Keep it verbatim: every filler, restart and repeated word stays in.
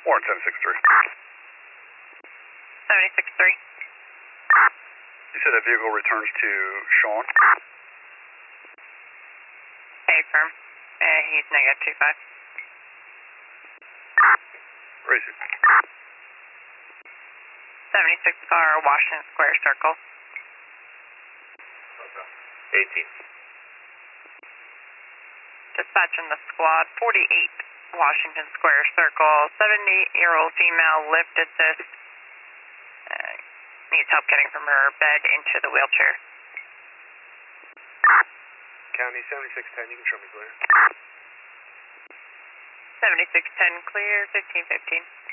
Warren seven six three. seventy-six three. You said that vehicle returns to Sean? Hey, firm. Uh, he's negative two five. Raise it. seventy-six car, Washington Square Circle. eighteen. Dispatching the squad, forty-eight Washington Square Circle, seventy-year-old female, lift assist. Uh, needs help getting from her bed into the wheelchair. County seventy-six ten, you can show me clear. seventy-six ten clear, fifteen fifteen.